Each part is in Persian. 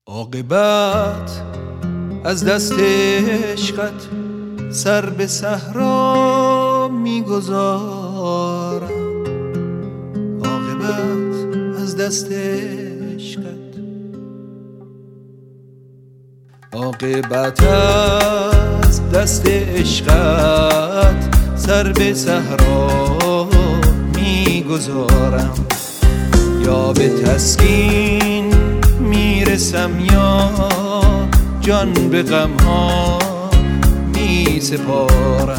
عاقبت از دست عشقت سر به صحرا میگذارم. عاقبت از دست عشقت، عاقبت از دست عشقت سر به صحرا میگذارم. یا به تسکین میرسم یا جان به غمها می سپارم.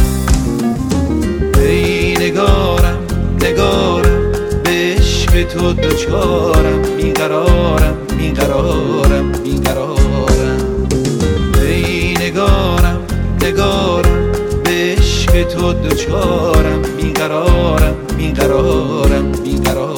ای نگارم نگارم به عشق تو دوچارم، بیقرارم بیقرارم بیقرارم. ای نگارم نگارم به عشق تو دوچارم، بیقرارم بیقرارم بیقرارم.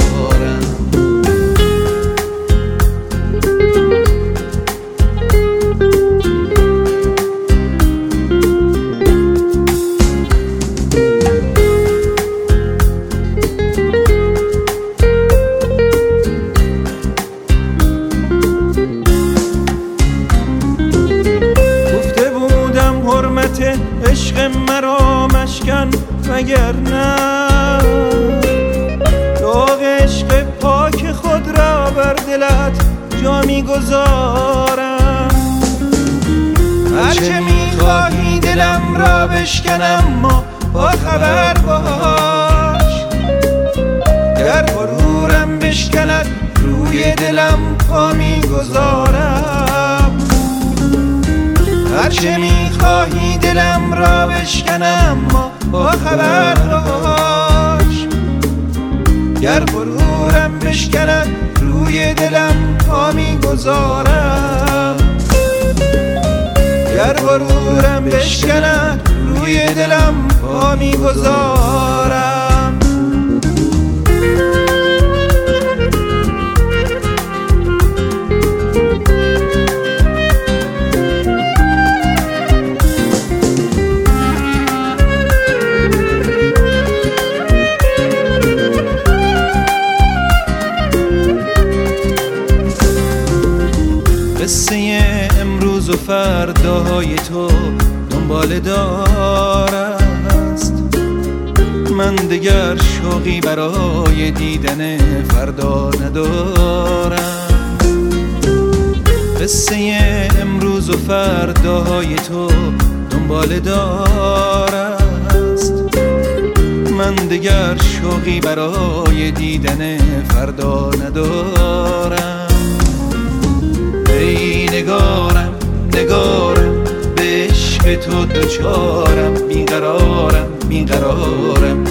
عشق مرا مشکن وگرنه داغ عشق پاک خود را بر دلت جا میگذارم. هرچه میخواهی دلم را بشکنم ما با خبر باش. گر غرورم بشکند روی دلم پا میگذارم. هرچه میخواهی دلم را بشکنم ما با خبر باش. گر غرورم بشکند روی دلم پا میگذارم. گر غرورم بشکند روی دلم پا میگذارم. قصه امروز و فرداهای تو دنبال دار است. من دگر شوقی برای دیدن فردا ندارم. قصه امروز و فرداهای تو دنبال دار است. من دگر شوقی برای دیدن فردا ندارم. ای نگارم نگارم به عشق تو دوچارم، بیقرارم بیقرارم